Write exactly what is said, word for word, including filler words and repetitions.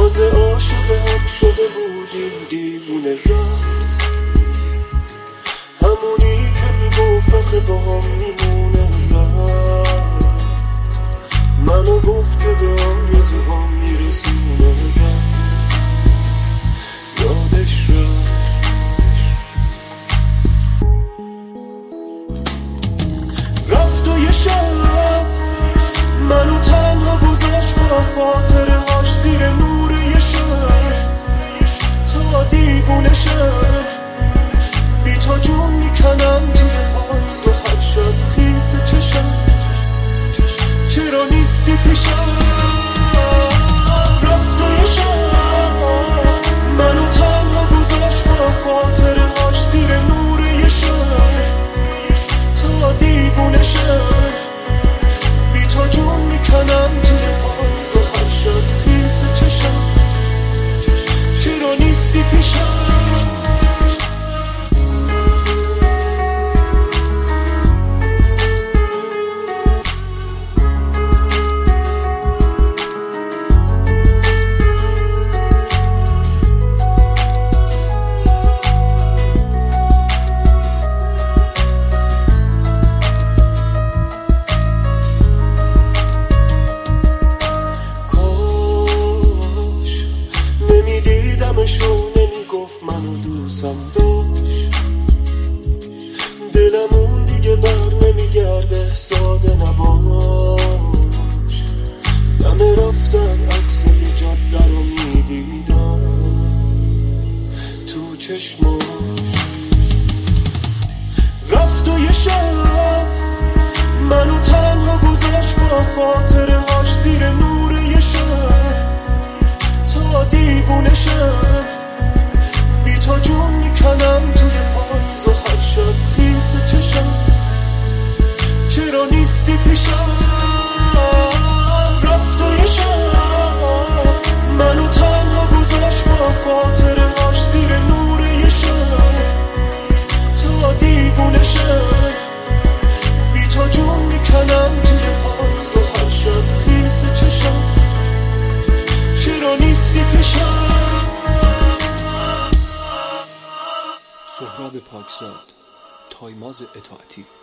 تازه عاشق هم شده بودیم، دیوونه رفت. همونی که میگفت آخه با هم میمونه رفت. منو گفته به آرزوهام میرسونه رفت. یادش رفت. رفت و یه شب منو تنها گذاشت با خاطرهاش زیر نور یه شهر تا دیوونه شد. بی تو جون میکنم توی پاییز و هر شب خیس چشم چرا نیستی پیشم. رفت و یه شب منو تنها گذاشت با خاطرهاش زیر نور یه شهر تا دیوونه شد. بی تو جون میکنم توی پاییز و هر شب خیس چشم چرا نیستی پیشم. نمیدیدمشو نمیگفت منو دوستم داشت. دلمون دیگه بر نمیگرده ساده نباش. دم رفتن عکس یه جاده رو میدیدم تو چشماش. رفت و یه شب منو تنها گذاشت با خاطرهاش زیر نور یه شب تا دیوونه شد. بی تو جون میکنم توی پاییز و هر شب خیس چشم چرا نیستی پیشم. رفت و یه شب منو تنها گذاشت با خاطرهاش زیر نور یه شب تا دیوونه شد. بی تو جون میکنم توی پاییز و هر شب خیس چشم چرا نیستی پیشم. سهراب پاکزاد، تایماز اطاعتی.